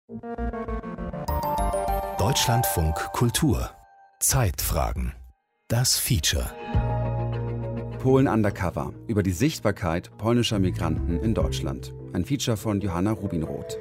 Deutschlandfunk Kultur. Zeitfragen. Das Feature. Polen Undercover. Über die Sichtbarkeit polnischer Migranten in Deutschland. Ein Feature von Johanna Rubinroth.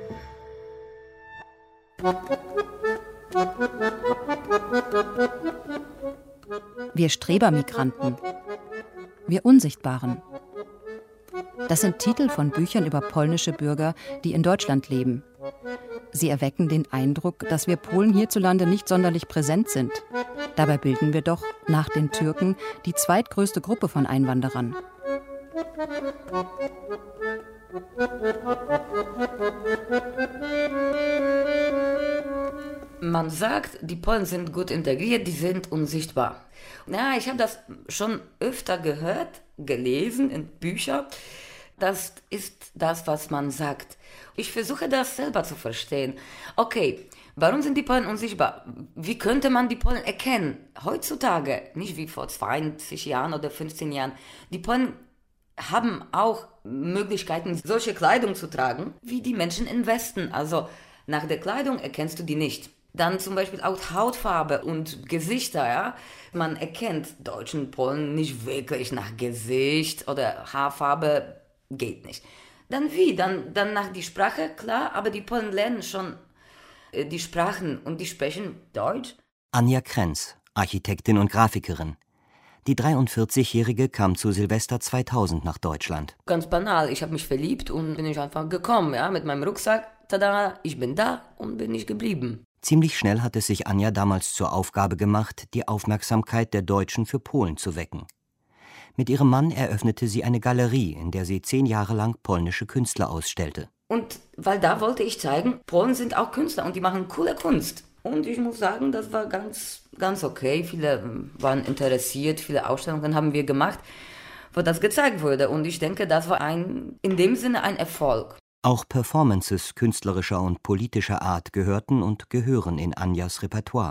Wir Strebermigranten. Wir Unsichtbaren. Das sind Titel von Büchern über polnische Bürger, die in Deutschland leben. Sie erwecken den Eindruck, dass wir Polen hierzulande nicht sonderlich präsent sind. Dabei bilden wir doch, nach den Türken, die zweitgrößte Gruppe von Einwanderern. Man sagt, die Polen sind gut integriert, die sind unsichtbar. Ja, ich habe das schon öfter gehört, gelesen in Büchern. Das ist das, was man sagt. Ich versuche das selber zu verstehen. Okay, warum sind die Polen unsichtbar? Wie könnte man die Polen erkennen? Heutzutage, nicht wie vor 20 Jahren oder 15 Jahren. Die Polen haben auch Möglichkeiten, solche Kleidung zu tragen, wie die Menschen im Westen. Also nach der Kleidung erkennst du die nicht. Dann zum Beispiel auch Hautfarbe und Gesichter, ja. Man erkennt Deutschen, Polen nicht wirklich nach Gesicht oder Haarfarbe, geht nicht. Dann wie? Dann nach die Sprache, klar, aber die Polen lernen schon die Sprachen und die sprechen Deutsch. Anja Krenz, Architektin und Grafikerin. Die 43-Jährige kam zu Silvester 2000 nach Deutschland. Ganz banal, ich habe mich verliebt und bin ich einfach gekommen, ja, mit meinem Rucksack. Tada, ich bin da und bin ich geblieben. Ziemlich schnell hat es sich Anja damals zur Aufgabe gemacht, die Aufmerksamkeit der Deutschen für Polen zu wecken. Mit ihrem Mann eröffnete sie eine Galerie, in der sie 10 Jahre lang polnische Künstler ausstellte. Und weil da wollte ich zeigen, Polen sind auch Künstler und die machen coole Kunst. Und ich muss sagen, das war ganz okay. Viele waren interessiert, viele Ausstellungen haben wir gemacht, wo das gezeigt wurde. Und ich denke, das war in dem Sinne ein Erfolg. Auch Performances künstlerischer und politischer Art gehörten und gehören in Anjas Repertoire.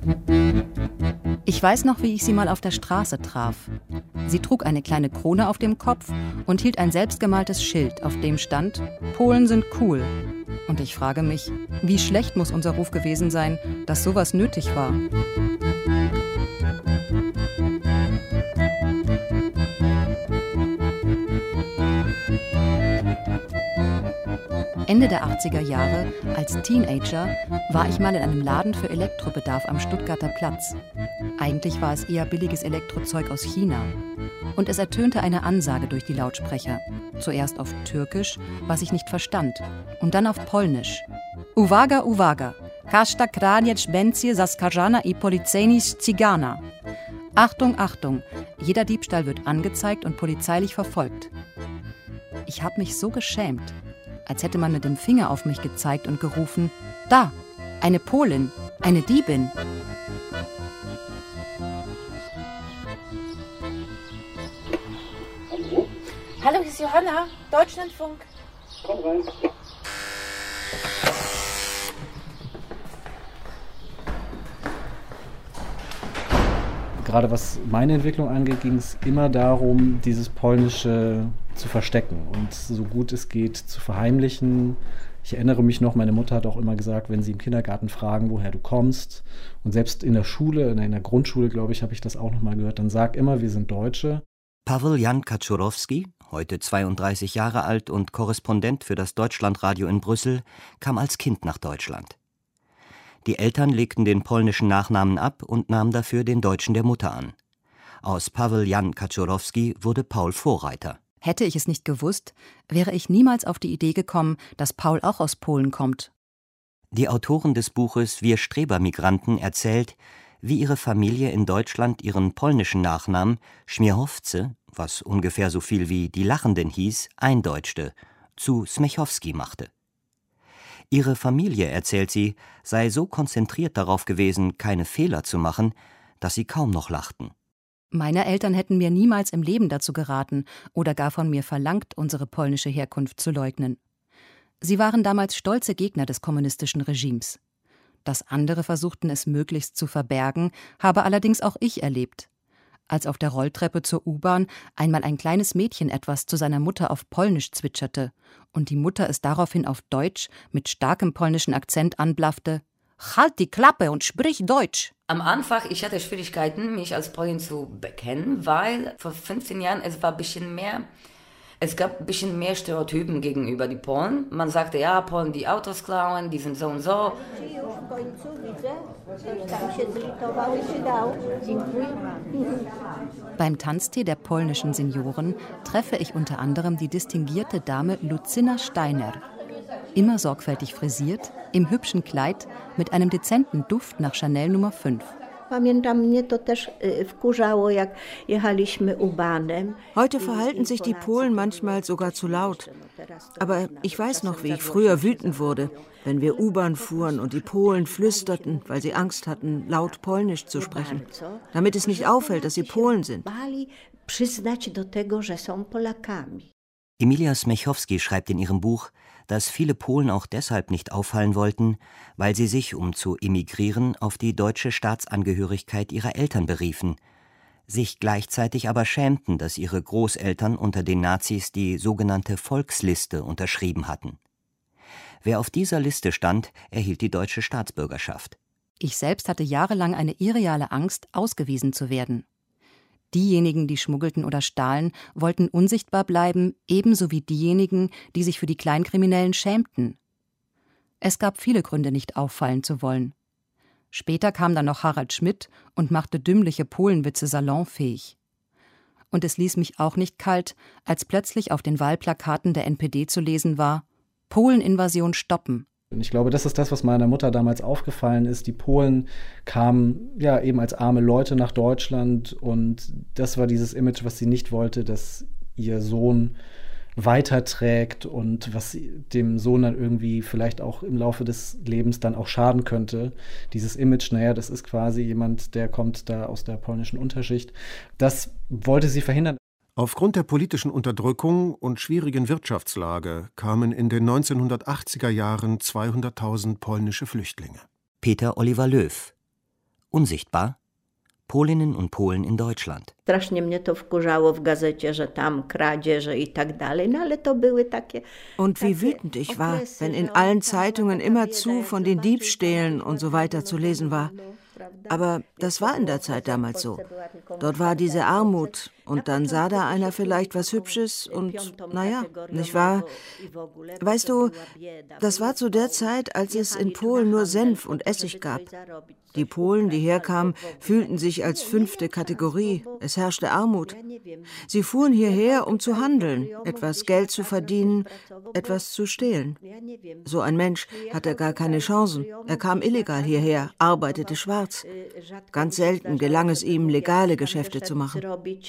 Ich weiß noch, wie ich sie mal auf der Straße traf. Sie trug eine kleine Krone auf dem Kopf und hielt ein selbstgemaltes Schild, auf dem stand: Polen sind cool. Und ich frage mich, wie schlecht muss unser Ruf gewesen sein, dass sowas nötig war. Ende der 80er Jahre, als Teenager, war ich mal in einem Laden für Elektrobedarf am Stuttgarter Platz. Eigentlich war es eher billiges Elektrozeug aus China. Und es ertönte eine Ansage durch die Lautsprecher. Zuerst auf Türkisch, was ich nicht verstand, und dann auf Polnisch. Uwaga, uwaga, każda kradzież będzie zaskarżana I policyjnie ścigana. Achtung, Achtung, jeder Diebstahl wird angezeigt und polizeilich verfolgt. Ich habe mich so geschämt, als hätte man mit dem Finger auf mich gezeigt und gerufen: Da, eine Polin, eine Diebin. Hallo, hier ist Johanna, Deutschlandfunk. Komm rein. Gerade was meine Entwicklung angeht, ging es immer darum, dieses Polnische zu verstecken und so gut es geht zu verheimlichen. Ich erinnere mich noch, meine Mutter hat auch immer gesagt, wenn sie im Kindergarten fragen, woher du kommst, und selbst in der Schule, in der Grundschule, glaube ich, habe ich das auch noch mal gehört, dann sag immer, wir sind Deutsche. Paweł Jan Kaczorowski, heute 32 Jahre alt und Korrespondent für das Deutschlandradio in Brüssel, kam als Kind nach Deutschland. Die Eltern legten den polnischen Nachnamen ab und nahmen dafür den deutschen der Mutter an. Aus Paweł Jan Kaczorowski wurde Paul Vorreiter. Hätte ich es nicht gewusst, wäre ich niemals auf die Idee gekommen, dass Paul auch aus Polen kommt. Die Autorin des Buches Wir Strebermigranten erzählt, wie ihre Familie in Deutschland ihren polnischen Nachnamen Śmiechowce, was ungefähr so viel wie die Lachenden hieß, eindeutschte, zu Smechowski machte. Ihre Familie, erzählt sie, sei so konzentriert darauf gewesen, keine Fehler zu machen, dass sie kaum noch lachten. Meine Eltern hätten mir niemals im Leben dazu geraten oder gar von mir verlangt, unsere polnische Herkunft zu leugnen. Sie waren damals stolze Gegner des kommunistischen Regimes. Dass andere versuchten, es möglichst zu verbergen, habe allerdings auch ich erlebt. als auf der Rolltreppe zur U-Bahn einmal ein kleines Mädchen etwas zu seiner Mutter auf Polnisch zwitscherte und die Mutter es daraufhin auf Deutsch mit starkem polnischen Akzent anblaffte: »Halt die Klappe und sprich Deutsch!« Am Anfang, ich hatte Schwierigkeiten, mich als Polin zu bekennen, weil vor 15 Jahren es gab ein bisschen mehr Stereotypen gegenüber die Polen. Man sagte, ja, Polen, die Autos klauen, die sind so und so. Beim Tanztee der polnischen Senioren treffe ich unter anderem die distinguierte Dame Lucyna Steiner. Immer sorgfältig frisiert, im hübschen Kleid, mit einem dezenten Duft nach Chanel Nummer 5. Heute verhalten sich die Polen manchmal sogar zu laut. Aber ich weiß noch, wie ich früher wütend wurde, wenn wir U-Bahn fuhren und die Polen flüsterten, weil sie Angst hatten, laut Polnisch zu sprechen, damit es nicht auffällt, dass sie Polen sind. Emilia Smechowski schreibt in ihrem Buch, dass viele Polen auch deshalb nicht auffallen wollten, weil sie sich, um zu emigrieren, auf die deutsche Staatsangehörigkeit ihrer Eltern beriefen, sich gleichzeitig aber schämten, dass ihre Großeltern unter den Nazis die sogenannte Volksliste unterschrieben hatten. Wer auf dieser Liste stand, erhielt die deutsche Staatsbürgerschaft. Ich selbst hatte jahrelang eine irreale Angst, ausgewiesen zu werden. Diejenigen, die schmuggelten oder stahlen, wollten unsichtbar bleiben, ebenso wie diejenigen, die sich für die Kleinkriminellen schämten. Es gab viele Gründe, nicht auffallen zu wollen. Später kam dann noch Harald Schmidt und machte dümmliche Polenwitze salonfähig. Und es ließ mich auch nicht kalt, als plötzlich auf den Wahlplakaten der NPD zu lesen war: Poleninvasion stoppen. Ich glaube, das ist das, was meiner Mutter damals aufgefallen ist. Die Polen kamen ja eben als arme Leute nach Deutschland und das war dieses Image, was sie nicht wollte, dass ihr Sohn weiterträgt und was dem Sohn dann irgendwie vielleicht auch im Laufe des Lebens dann auch schaden könnte. Dieses Image, naja, das ist quasi jemand, der kommt da aus der polnischen Unterschicht. Das wollte sie verhindern. Aufgrund der politischen Unterdrückung und schwierigen Wirtschaftslage kamen in den 1980er Jahren 200.000 polnische Flüchtlinge. Peter Oliver Löw. Unsichtbar? Polinnen und Polen in Deutschland. Und wie wütend ich war, wenn in allen Zeitungen immerzu von den Diebstählen und so weiter zu lesen war. Aber das war in der Zeit damals so. Dort war diese Armut und dann sah da einer vielleicht was Hübsches und naja, nicht wahr? Weißt du, das war zu der Zeit, als es in Polen nur Senf und Essig gab. Die Polen, die herkamen, fühlten sich als 5. Kategorie. Es herrschte Armut. Sie fuhren hierher, um zu handeln, etwas Geld zu verdienen, etwas zu stehlen. So ein Mensch hatte gar keine Chancen. Er kam illegal hierher, arbeitete schwarz. Ganz selten gelang es ihm, legale Geschäfte zu machen.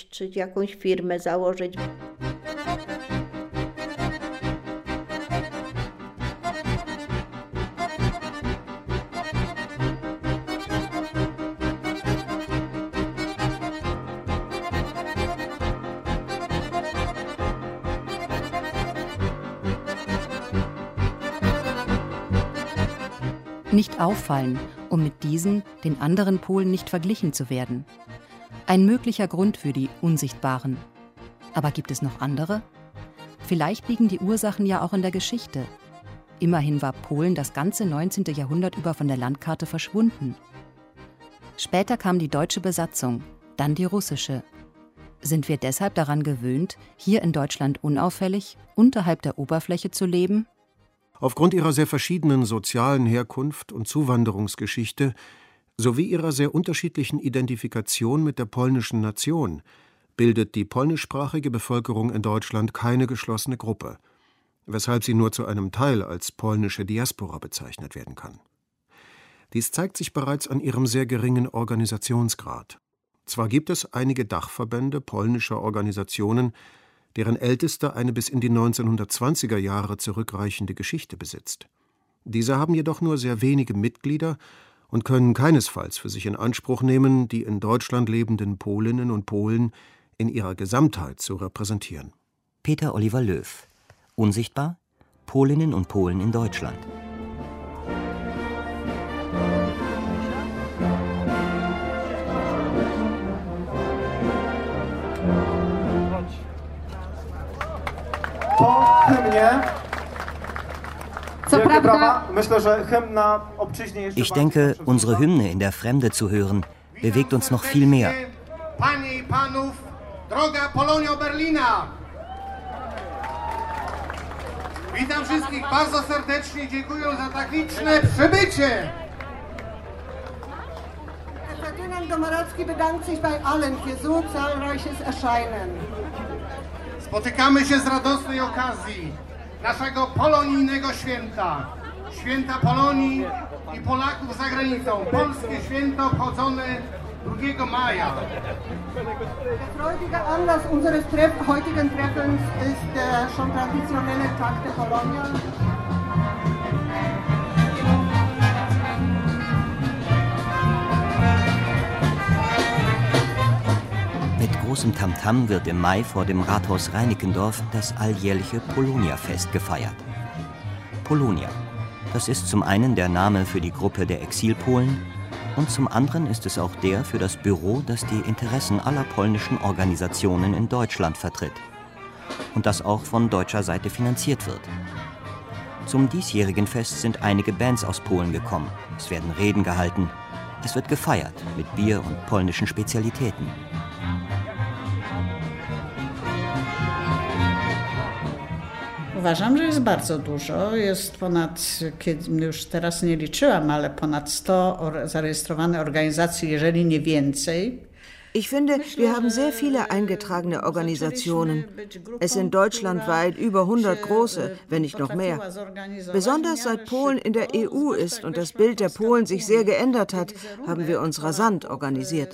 Nicht auffallen, um mit diesen, den anderen Polen, nicht verglichen zu werden. Ein möglicher Grund für die Unsichtbaren. Aber gibt es noch andere? Vielleicht liegen die Ursachen ja auch in der Geschichte. Immerhin war Polen das ganze 19. Jahrhundert über von der Landkarte verschwunden. Später kam die deutsche Besatzung, dann die russische. Sind wir deshalb daran gewöhnt, hier in Deutschland unauffällig, unterhalb der Oberfläche zu leben? Aufgrund ihrer sehr verschiedenen sozialen Herkunft und Zuwanderungsgeschichte sowie ihrer sehr unterschiedlichen Identifikation mit der polnischen Nation bildet die polnischsprachige Bevölkerung in Deutschland keine geschlossene Gruppe, weshalb sie nur zu einem Teil als polnische Diaspora bezeichnet werden kann. Dies zeigt sich bereits an ihrem sehr geringen Organisationsgrad. Zwar gibt es einige Dachverbände polnischer Organisationen, deren ältester eine bis in die 1920er Jahre zurückreichende Geschichte besitzt. Diese haben jedoch nur sehr wenige Mitglieder und können keinesfalls für sich in Anspruch nehmen, die in Deutschland lebenden Polinnen und Polen in ihrer Gesamtheit zu repräsentieren. Peter Oliver Löw. Unsichtbar? Polinnen und Polen in Deutschland. Ich denke, unsere Hymne in der Fremde zu hören, bewegt uns noch viel mehr. Panie i Panów, droga Polonio Berlina! Witam wszystkich bardzo serdecznie, dziękuję za tak liczne przybycie! Ferdynand Domarowski bedankt sich bei allen für so zahlreiches Erscheinen. Spotykamy się z radosnej okazji naszego polonijnego święta. Święta Polonii i Polaków za granicą. Polskie święto obchodzone 2 maja. Der freudige Anlass unseres heutigen Treffens ist der schon traditionelle Tag der Polonia. Mit großem Tamtam wird im Mai vor dem Rathaus Reinickendorf das alljährliche Polonia-Fest gefeiert. Polonia, das ist zum einen der Name für die Gruppe der Exilpolen und zum anderen ist es auch der für das Büro, das die Interessen aller polnischen Organisationen in Deutschland vertritt und das auch von deutscher Seite finanziert wird. Zum diesjährigen Fest sind einige Bands aus Polen gekommen. Es werden Reden gehalten. Es wird gefeiert mit Bier und polnischen Spezialitäten. Uważam, że jest bardzo dużo. Jest ponad, już teraz nie liczyłam, ale ponad 100 zarejestrowane organizacji, jeżeli nie więcej. Ich finde, wir haben sehr viele eingetragene Organisationen. Es sind deutschlandweit über 100 große, wenn nicht noch mehr. Besonders seit Polen in der EU ist und das Bild der Polen sich sehr geändert hat, haben wir uns rasant organisiert.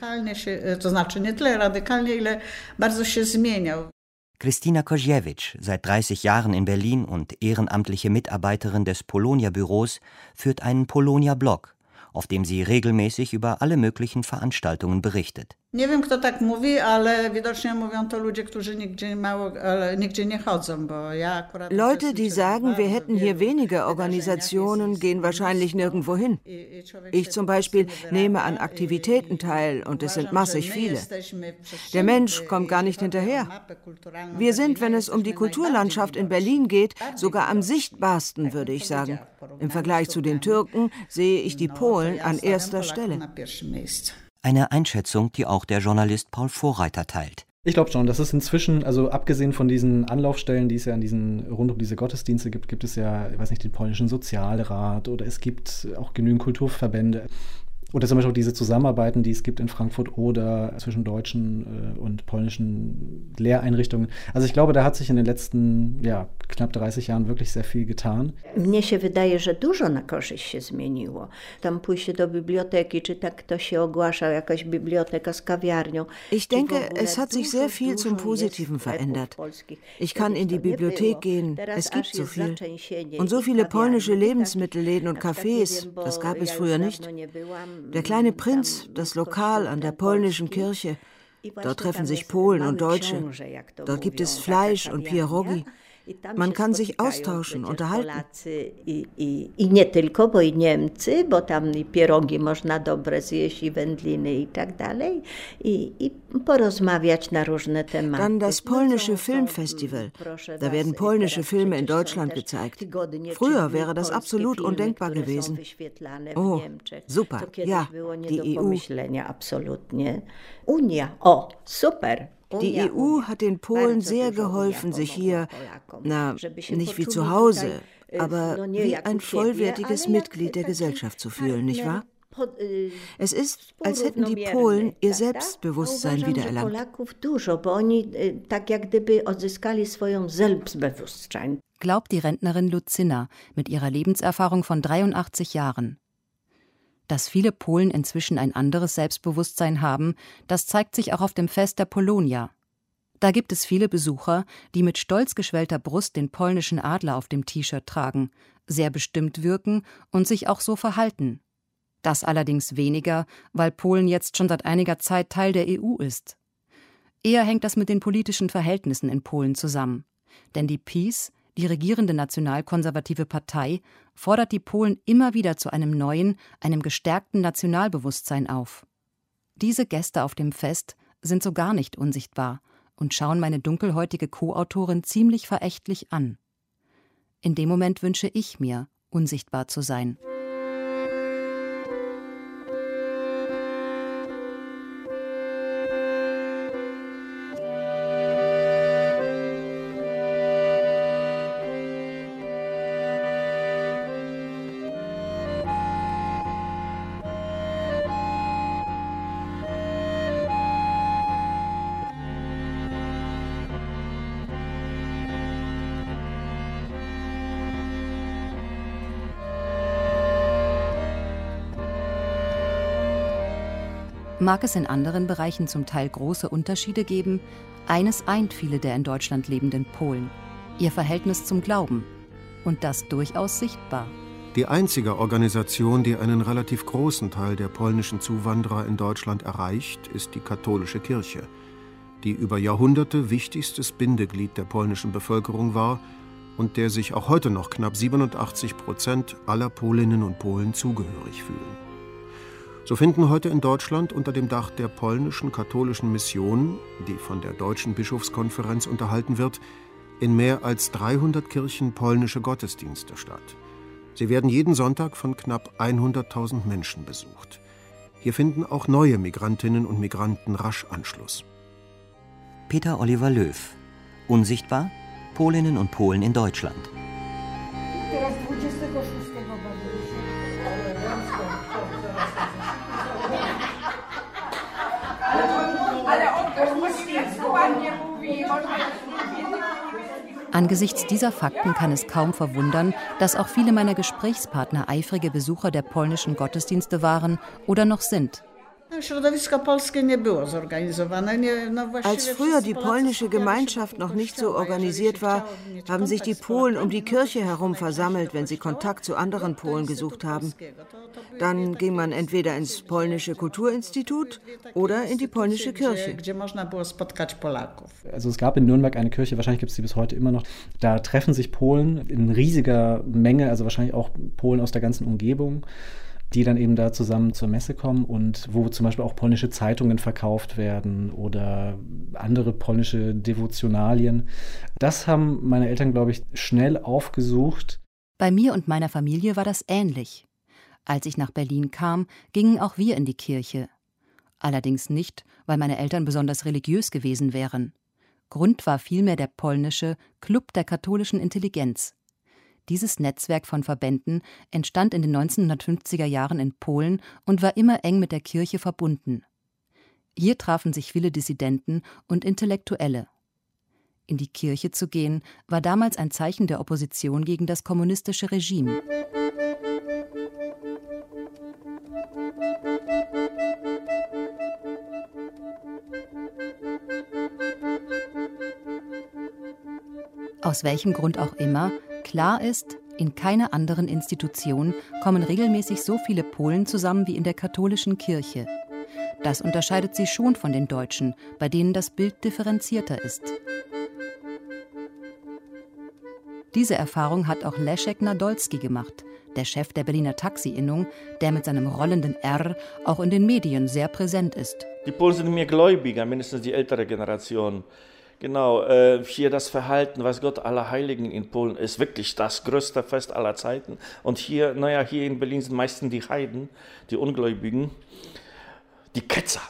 To znaczy nie tyle radykalnie, ile bardzo się zmieniał. Krystyna Koziewicz, seit 30 Jahren in Berlin und ehrenamtliche Mitarbeiterin des Polonia-Büros, führt einen Polonia-Blog, auf dem sie regelmäßig über alle möglichen Veranstaltungen berichtet. Nie wiem, kto tak mówi, ale widocznie mówią to ludzie, którzy nigdzie nie chodzą, bo ja akurat... Leute, die sagen, wir hätten hier wenige Organisationen, gehen wahrscheinlich nirgendwo hin. Ich zum Beispiel nehme an Aktivitäten teil und es sind massig viele. Der Mensch kommt gar nicht hinterher. Wir sind, wenn es um die Kulturlandschaft in Berlin geht, sogar am sichtbarsten, würde ich sagen. Im Vergleich zu den Türken sehe ich die Polen an erster Stelle. Eine Einschätzung, die auch der Journalist Paul Vorreiter teilt. Ich glaube schon, das ist inzwischen, also abgesehen von diesen Anlaufstellen, die es ja rund um diese Gottesdienste gibt, gibt es ja, ich weiß nicht, den polnischen Sozialrat oder es gibt auch genügend Kulturverbände. Oder zum Beispiel auch diese Zusammenarbeiten, die es gibt in Frankfurt oder zwischen deutschen und polnischen Lehreinrichtungen. Also ich glaube, da hat sich in den letzten knapp 30 Jahren wirklich sehr viel getan. Mnie się wydaje, że dużo na korzyść się zmieniło. Tam pójście do biblioteki, czy tak kto się ogłaszał, jakaś biblioteka z kawiarnią. Ich denke, es hat sich sehr viel zum Positiven verändert. Ich kann in die Bibliothek gehen, es gibt so viel. Und so viele polnische Lebensmittelläden und Cafés, das gab es früher nicht. Der kleine Prinz, das Lokal an der polnischen Kirche. Dort treffen sich Polen und Deutsche. Dort gibt es Fleisch und pierogi. Man kann sich austauschen, unterhalten. I nie tylko, bo i Niemcy, bo tam i pierogi można dobre zjeść, i wędliny i tak dalej. I porozmawiać na różne tematy. Dann das polnische Filmfestival. Da werden polnische Filme in Deutschland gezeigt. Früher wäre das absolut undenkbar gewesen. Oh, super, ja, die EU. Unia, oh, super. Die EU hat den Polen sehr geholfen, sich hier, nicht wie zu Hause, aber wie ein vollwertiges Mitglied der Gesellschaft zu fühlen, nicht wahr? Es ist, als hätten die Polen ihr Selbstbewusstsein wiedererlangt. Glaubt die Rentnerin Lucinna mit ihrer Lebenserfahrung von 83 Jahren. Dass viele Polen inzwischen ein anderes Selbstbewusstsein haben, das zeigt sich auch auf dem Fest der Polonia. Da gibt es viele Besucher, die mit stolz geschwellter Brust den polnischen Adler auf dem T-Shirt tragen, sehr bestimmt wirken und sich auch so verhalten. Das allerdings weniger, weil Polen jetzt schon seit einiger Zeit Teil der EU ist. Eher hängt das mit den politischen Verhältnissen in Polen zusammen. Denn die PiS, die regierende nationalkonservative Partei, fordert die Polen immer wieder zu einem neuen, einem gestärkten Nationalbewusstsein auf. Diese Gäste auf dem Fest sind so gar nicht unsichtbar und schauen meine dunkelhäutige Co-Autorin ziemlich verächtlich an. In dem Moment wünsche ich mir, unsichtbar zu sein. Mag es in anderen Bereichen zum Teil große Unterschiede geben, eines eint viele der in Deutschland lebenden Polen: ihr Verhältnis zum Glauben. Und das durchaus sichtbar. Die einzige Organisation, die einen relativ großen Teil der polnischen Zuwanderer in Deutschland erreicht, ist die katholische Kirche, die über Jahrhunderte wichtigstes Bindeglied der polnischen Bevölkerung war und der sich auch heute noch knapp 87% aller Polinnen und Polen zugehörig fühlen. So finden heute in Deutschland unter dem Dach der polnischen katholischen Mission, die von der Deutschen Bischofskonferenz unterhalten wird, in mehr als 300 Kirchen polnische Gottesdienste statt. Sie werden jeden Sonntag von knapp 100.000 Menschen besucht. Hier finden auch neue Migrantinnen und Migranten rasch Anschluss. Peter Oliver Löw. Unsichtbar? Polinnen und Polen in Deutschland. Angesichts dieser Fakten kann es kaum verwundern, dass auch viele meiner Gesprächspartner eifrige Besucher der polnischen Gottesdienste waren oder noch sind. Als früher die polnische Gemeinschaft noch nicht so organisiert war, haben sich die Polen um die Kirche herum versammelt, wenn sie Kontakt zu anderen Polen gesucht haben. Dann ging man entweder ins polnische Kulturinstitut oder in die polnische Kirche. Also es gab in Nürnberg eine Kirche, wahrscheinlich gibt es die bis heute immer noch. Da treffen sich Polen in riesiger Menge, also wahrscheinlich auch Polen aus der ganzen Umgebung, die dann eben da zusammen zur Messe kommen und wo zum Beispiel auch polnische Zeitungen verkauft werden oder andere polnische Devotionalien. Das haben meine Eltern, glaube ich, schnell aufgesucht. Bei mir und meiner Familie war das ähnlich. Als ich nach Berlin kam, gingen auch wir in die Kirche. Allerdings nicht, weil meine Eltern besonders religiös gewesen wären. Grund war vielmehr der polnische Club der katholischen Intelligenz. Dieses Netzwerk von Verbänden entstand in den 1950er Jahren in Polen und war immer eng mit der Kirche verbunden. Hier trafen sich viele Dissidenten und Intellektuelle. In die Kirche zu gehen, war damals ein Zeichen der Opposition gegen das kommunistische Regime. Aus welchem Grund auch immer, klar ist, in keiner anderen Institution kommen regelmäßig so viele Polen zusammen wie in der katholischen Kirche. Das unterscheidet sie schon von den Deutschen, bei denen das Bild differenzierter ist. Diese Erfahrung hat auch Leszek Nadolski gemacht, der Chef der Berliner Taxi-Innung, der mit seinem rollenden R auch in den Medien sehr präsent ist. Die Polen sind mehr gläubiger, mindestens die ältere Generation. Genau, hier das Verhalten, weiß Gott, Allerheiligen in Polen ist wirklich das größte Fest aller Zeiten. Und hier, hier in Berlin sind meistens die Heiden, die Ungläubigen, die Ketzer.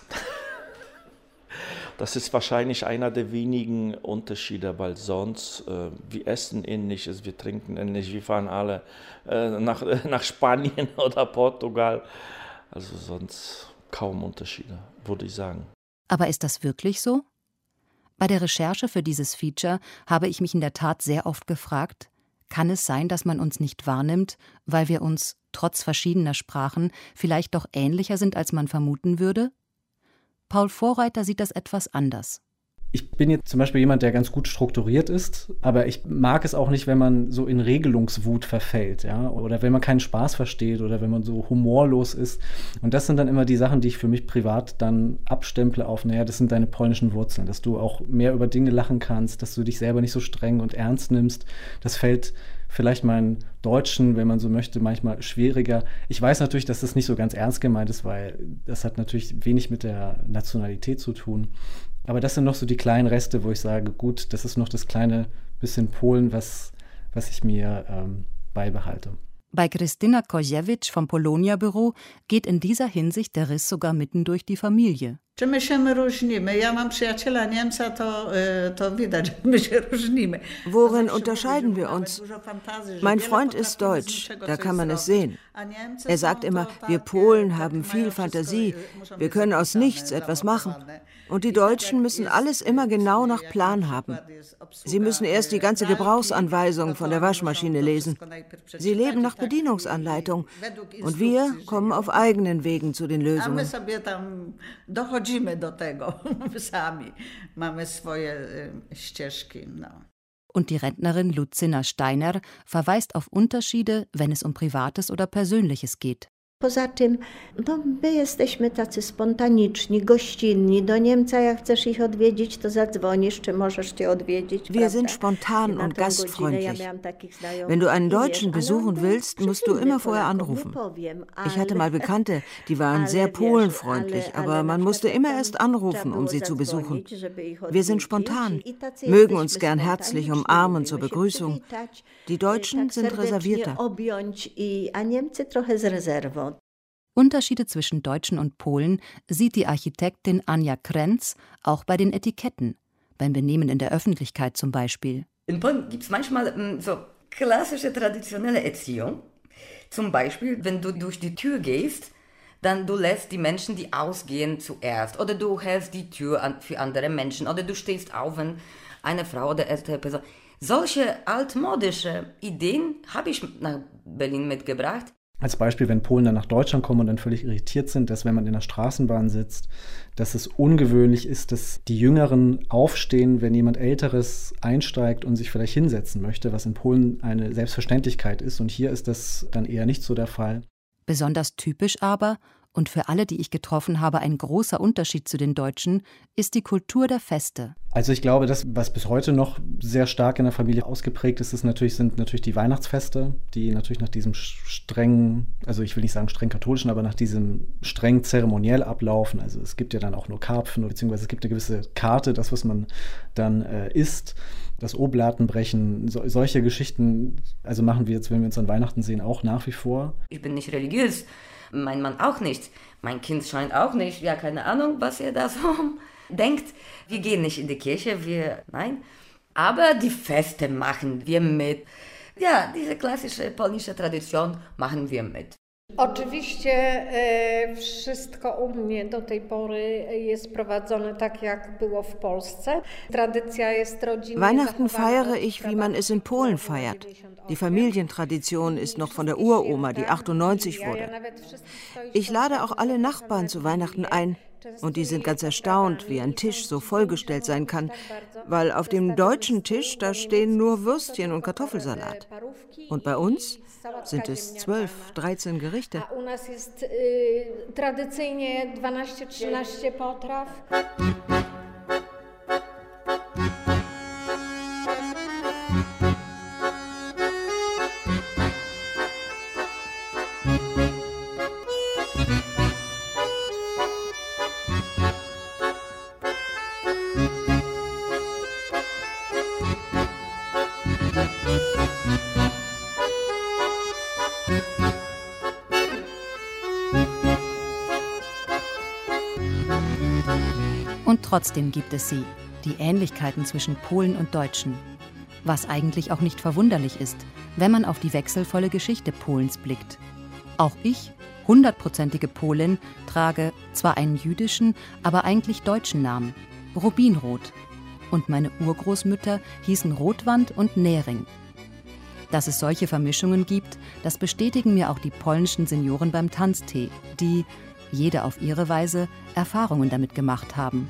Das ist wahrscheinlich einer der wenigen Unterschiede, weil sonst, wir essen ähnliches, wir trinken ähnlich, wir fahren alle nach Spanien oder Portugal. Also sonst kaum Unterschiede, würde ich sagen. Aber ist das wirklich so? Bei der Recherche für dieses Feature habe ich mich in der Tat sehr oft gefragt, kann es sein, dass man uns nicht wahrnimmt, weil wir uns, trotz verschiedener Sprachen, vielleicht doch ähnlicher sind, als man vermuten würde? Paul Vorreiter sieht das etwas anders. Ich bin jetzt zum Beispiel jemand, der ganz gut strukturiert ist, aber ich mag es auch nicht, wenn man so in Regelungswut verfällt, ja, oder wenn man keinen Spaß versteht oder wenn man so humorlos ist. Und das sind dann immer die Sachen, die ich für mich privat dann abstemple auf, das sind deine polnischen Wurzeln, dass du auch mehr über Dinge lachen kannst, dass du dich selber nicht so streng und ernst nimmst. Das fällt vielleicht meinen Deutschen, wenn man so möchte, manchmal schwieriger. Ich weiß natürlich, dass das nicht so ganz ernst gemeint ist, weil das hat natürlich wenig mit der Nationalität zu tun. Aber das sind noch so die kleinen Reste, wo ich sage, gut, das ist noch das kleine bisschen Polen, was was ich mir beibehalte. Bei Krystyna Koziewicz vom Polonia-Büro geht in dieser Hinsicht der Riss sogar mitten durch die Familie. Czy my się różnimy? Ja mam przyjaciela Niemca, to widać, że my się różnimy. Worin unterscheiden wir uns? Mein Freund ist deutsch, da kann man es sehen. Er sagt immer, wir Polen haben viel Fantasie, wir können aus nichts etwas machen. Und die Deutschen müssen alles immer genau nach Plan haben. Sie müssen erst die ganze Gebrauchsanweisung von der Waschmaschine lesen. Sie leben nach Bedienungsanleitung und wir kommen auf eigenen Wegen zu den Lösungen. Und die Rentnerin Lucyna Steiner verweist auf Unterschiede, wenn es um Privates oder Persönliches geht. Poza tym, my jesteśmy tacy spontaniczni, gościnni. Do Niemca, jak chcesz ich odwiedzić, to zadzwonisz, czy możesz cię odwiedzić. Wir sind spontan und gastfreundlich. Wenn du einen Deutschen besuchen willst, musst du immer vorher anrufen. Ich hatte mal Bekannte, die waren sehr polenfreundlich, aber man musste immer erst anrufen, um sie zu besuchen. Wir sind spontan, mögen uns gern herzlich umarmen zur Begrüßung. Die Deutschen sind reservierter. Unterschiede zwischen Deutschen und Polen sieht die Architektin Anja Krenz auch bei den Etiketten, beim Benehmen in der Öffentlichkeit zum Beispiel. In Polen gibt es manchmal so klassische traditionelle Erziehung. Zum Beispiel, wenn du durch die Tür gehst, dann du lässt die Menschen, die ausgehen, zuerst. Oder du hältst die Tür für andere Menschen. Oder du stehst auf, wenn eine Frau oder ältere Person. Solche altmodische Ideen habe ich nach Berlin mitgebracht. Als Beispiel, wenn Polen dann nach Deutschland kommen und dann völlig irritiert sind, dass wenn man in der Straßenbahn sitzt, dass es ungewöhnlich ist, dass die Jüngeren aufstehen, wenn jemand Älteres einsteigt und sich vielleicht hinsetzen möchte, was in Polen eine Selbstverständlichkeit ist. Und hier ist das dann eher nicht so der Fall. Besonders typisch aber, und für alle, die ich getroffen habe, ein großer Unterschied zu den Deutschen, ist die Kultur der Feste. Also ich glaube, das, was bis heute noch sehr stark in der Familie ausgeprägt ist, sind natürlich die Weihnachtsfeste, die natürlich nach diesem strengen, also ich will nicht sagen streng katholischen, aber nach diesem streng zeremoniell ablaufen. Also es gibt ja dann auch nur Karpfen, beziehungsweise es gibt eine gewisse Karte, das, was man dann isst. Das Oblatenbrechen, solche Geschichten, also machen wir jetzt, wenn wir uns an Weihnachten sehen, auch nach wie vor. Ich bin nicht religiös. Mein Mann auch nicht. Mein Kind scheint auch nicht. Ja, keine Ahnung, was ihr da so denkt. Wir gehen nicht in die Kirche, nein. Aber die Feste machen wir mit. Ja, diese klassische polnische Tradition machen wir mit. Oczywiście wszystko u mnie do tej pory jest prowadzone tak, jak było w Polsce. Tradycja jest rodzinna. Weihnachten feiere ich, wie man es in Polen feiert. Die Familientradition ist noch von der Uroma, die 98 wurde. Ich lade auch alle Nachbarn zu Weihnachten ein. Und die sind ganz erstaunt, wie ein Tisch so vollgestellt sein kann, weil auf dem deutschen Tisch, da stehen nur Würstchen und Kartoffelsalat. Und bei uns sind es 12, 13 Gerichte. U nas jest tradycyjnie 12-13 potraw. Und trotzdem gibt es sie, die Ähnlichkeiten zwischen Polen und Deutschen. Was eigentlich auch nicht verwunderlich ist, wenn man auf die wechselvolle Geschichte Polens blickt. Auch ich, 100%ige Polin, trage zwar einen jüdischen, aber eigentlich deutschen Namen, Rubinroth. Und meine Urgroßmütter hießen Rotwand und Nähring. Dass es solche Vermischungen gibt, das bestätigen mir auch die polnischen Senioren beim Tanztee, die, jede auf ihre Weise, Erfahrungen damit gemacht haben.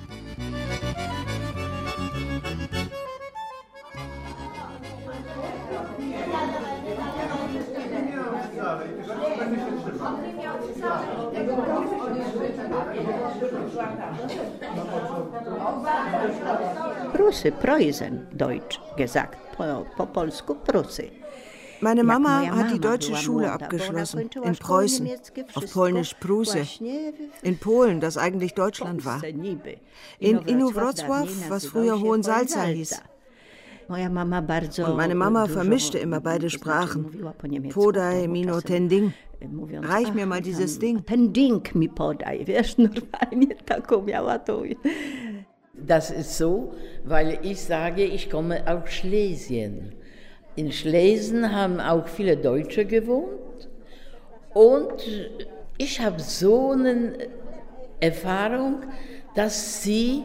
Prusy, Preußen, Deutsch gesagt, po polsku Prusy. Meine Mama hat die deutsche Schule abgeschlossen, in Preußen, auf Polnisch Prusse, in Polen, das eigentlich Deutschland war, in Inowrocław, was früher Hohensalza hieß. Und meine Mama vermischte immer beide Sprachen. Podaj, Mino, ten Ding. Reich mir mal dieses Ding. Ten Ding mi podaj, wiesz, normalnie taką miała to. Das ist so, weil ich sage, ich komme aus Schlesien. In Schlesien haben auch viele Deutsche gewohnt. Und ich habe so eine Erfahrung, dass sie,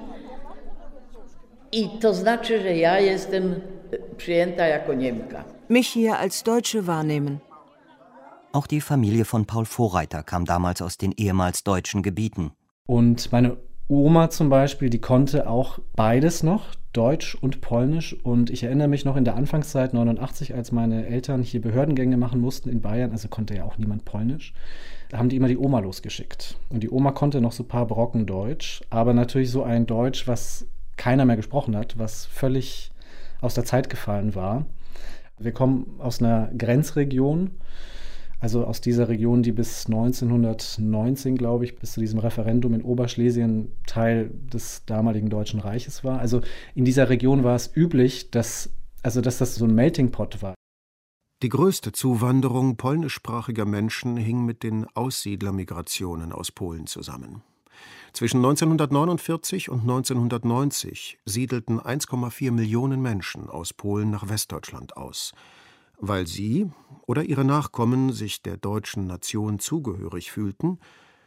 i to znaczy, że ja jestem przyjęta jako Niemka. Mich hier als Deutsche wahrnehmen. Auch die Familie von Paul Vorreiter kam damals aus den ehemals deutschen Gebieten. Und meine Oma zum Beispiel, die konnte auch beides noch, Deutsch und Polnisch. Und ich erinnere mich noch in der Anfangszeit 89, als meine Eltern hier Behördengänge machen mussten in Bayern, also konnte ja auch niemand Polnisch, da haben die immer die Oma losgeschickt. Und die Oma konnte noch so ein paar Brocken Deutsch, aber natürlich so ein Deutsch, was keiner mehr gesprochen hat, was völlig aus der Zeit gefallen war. Wir kommen aus einer Grenzregion, also aus dieser Region, die bis 1919, glaube ich, bis zu diesem Referendum in Oberschlesien Teil des damaligen Deutschen Reiches war. Also in dieser Region war es üblich, dass das so ein Melting Pot war. Die größte Zuwanderung polnischsprachiger Menschen hing mit den Aussiedlermigrationen aus Polen zusammen. Zwischen 1949 und 1990 siedelten 1,4 Millionen Menschen aus Polen nach Westdeutschland aus, weil sie oder ihre Nachkommen sich der deutschen Nation zugehörig fühlten,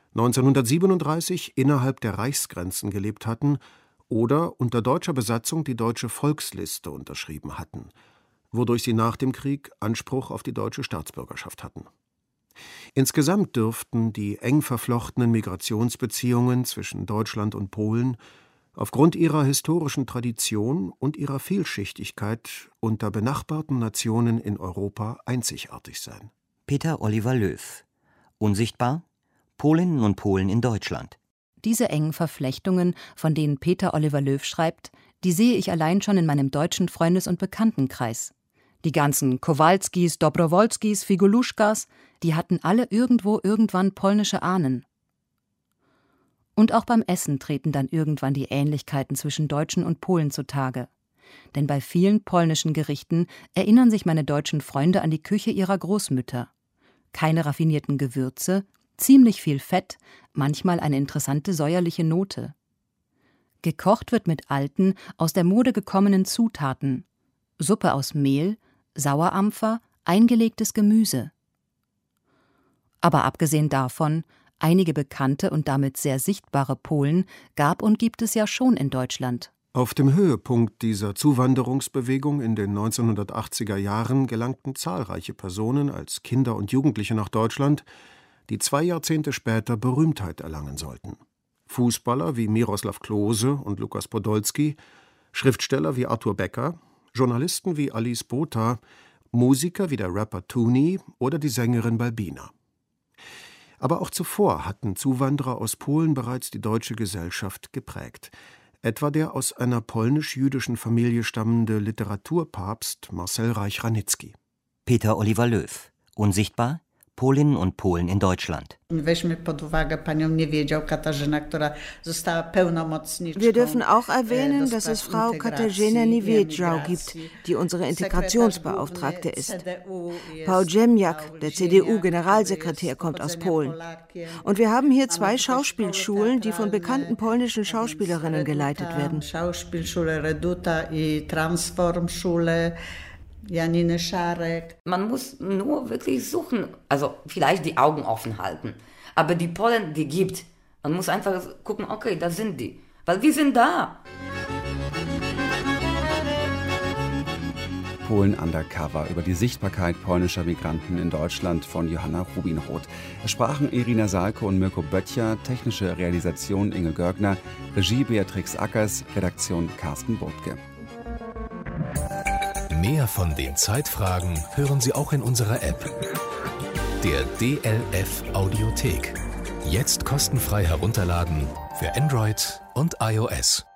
1937 innerhalb der Reichsgrenzen gelebt hatten oder unter deutscher Besatzung die Deutsche Volksliste unterschrieben hatten, wodurch sie nach dem Krieg Anspruch auf die deutsche Staatsbürgerschaft hatten. Insgesamt dürften die eng verflochtenen Migrationsbeziehungen zwischen Deutschland und Polen aufgrund ihrer historischen Tradition und ihrer Vielschichtigkeit unter benachbarten Nationen in Europa einzigartig sein. Peter Oliver Löw. Unsichtbar? Polinnen und Polen in Deutschland. Diese engen Verflechtungen, von denen Peter Oliver Löw schreibt, die sehe ich allein schon in meinem deutschen Freundes- und Bekanntenkreis. Die ganzen Kowalskis, Dobrowolskis, Figuluschkas, die hatten alle irgendwo irgendwann polnische Ahnen. Und auch beim Essen treten dann irgendwann die Ähnlichkeiten zwischen Deutschen und Polen zutage. Denn bei vielen polnischen Gerichten erinnern sich meine deutschen Freunde an die Küche ihrer Großmütter. Keine raffinierten Gewürze, ziemlich viel Fett, manchmal eine interessante säuerliche Note. Gekocht wird mit alten, aus der Mode gekommenen Zutaten. Suppe aus Mehl, Sauerampfer, eingelegtes Gemüse. Aber abgesehen davon, einige bekannte und damit sehr sichtbare Polen gab und gibt es ja schon in Deutschland. Auf dem Höhepunkt dieser Zuwanderungsbewegung in den 1980er Jahren gelangten zahlreiche Personen als Kinder und Jugendliche nach Deutschland, die 2 Jahrzehnte später Berühmtheit erlangen sollten. Fußballer wie Miroslav Klose und Lukas Podolski, Schriftsteller wie Arthur Becker, Journalisten wie Alice Botha, Musiker wie der Rapper Tuni oder die Sängerin Balbina. Aber auch zuvor hatten Zuwanderer aus Polen bereits die deutsche Gesellschaft geprägt. Etwa der aus einer polnisch-jüdischen Familie stammende Literaturpapst Marcel Reich-Ranitzky. Peter Oliver Löw. Unsichtbar? Polinnen und Polen in Deutschland. Wir dürfen auch erwähnen, dass es Frau Katarzyna Niewiedźał gibt, die unsere Integrationsbeauftragte ist. Paul Ziemniak, der CDU-Generalsekretär, kommt aus Polen. Und wir haben hier 2 Schauspielschulen, die von bekannten polnischen Schauspielerinnen geleitet werden. Schauspielschule Reduta i Transformschule. Janine Scharek. Man muss nur wirklich suchen, also vielleicht die Augen offen halten. Aber die Polen, die gibt. Man muss einfach gucken, okay, da sind die. Weil wir sind da. Polen Undercover über die Sichtbarkeit polnischer Migranten in Deutschland von Johanna Rubinroth. Es sprachen Irina Salko und Mirko Böttcher, technische Realisation Inge Görgner, Regie Beatrix Ackers, Redaktion Carsten Burtke. Mehr von den Zeitfragen hören Sie auch in unserer App, der DLF Audiothek. Jetzt kostenfrei herunterladen für Android und iOS.